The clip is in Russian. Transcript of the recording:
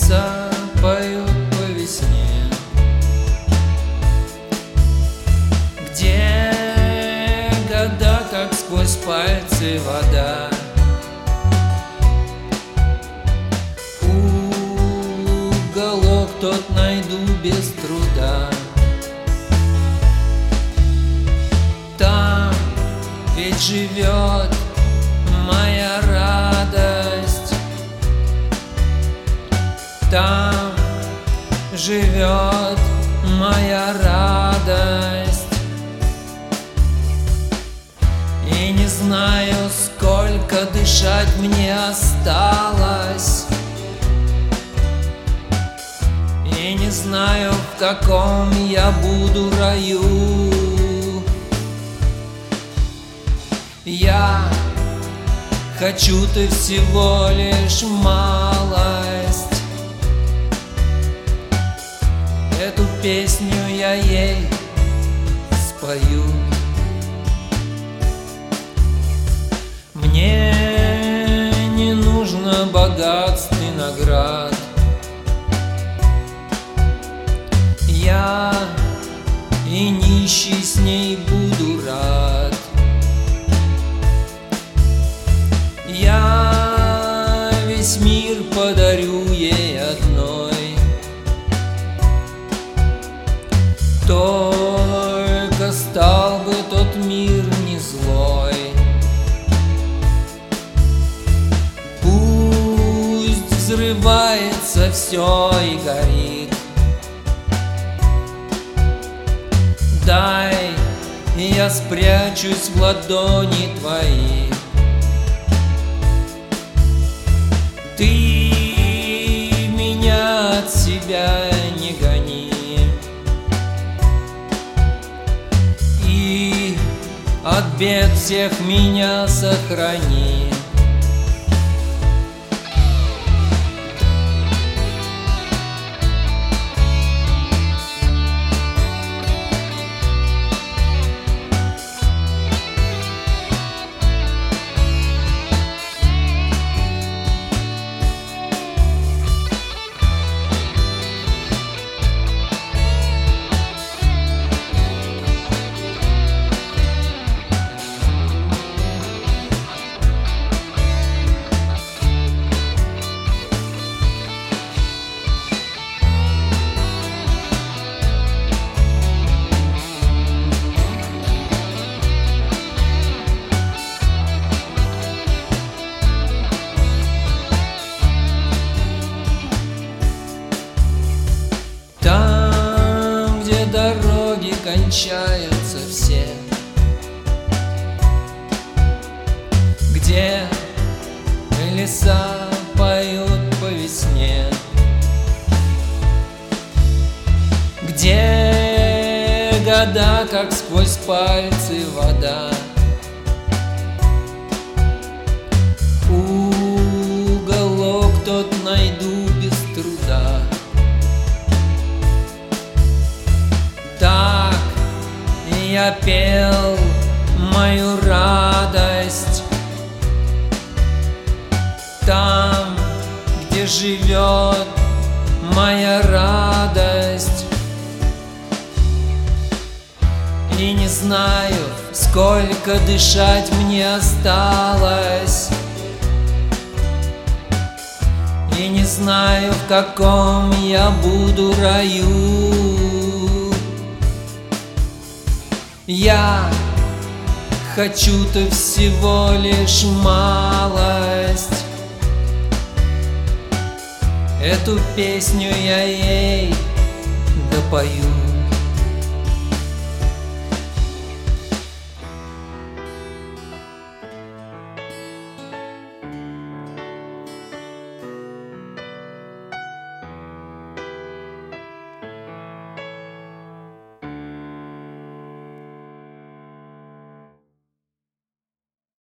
леса поют по весне, где года, как сквозь пальцы вода. Уголок тот найду без труда. Там ведь живет моя радость, там живет моя радость. И не знаю, сколько дышать мне осталось, и не знаю, в каком я буду раю. Я хочу ты всего лишь малость. Эту песню я ей спою. Мне не нужно богатств и наград. Я и нищий с ней буду рад. Я весь мир подарю ей одной, только стал бы тот мир не злой. Пусть взрывается все и горит. Дай, я спрячусь в ладони твои. Ты меня от себя не гони и от бед всех меня сохрани. Там, где дороги кончаются все, где леса поют по весне, где года, как сквозь пальцы вода. Уголок тот найду без труда. Так я пел мою радость там, где живет моя радость. И не знаю, сколько дышать мне осталось, и не знаю, в каком я буду раю. Я хочу-то всего лишь малость. Эту песню я ей допою.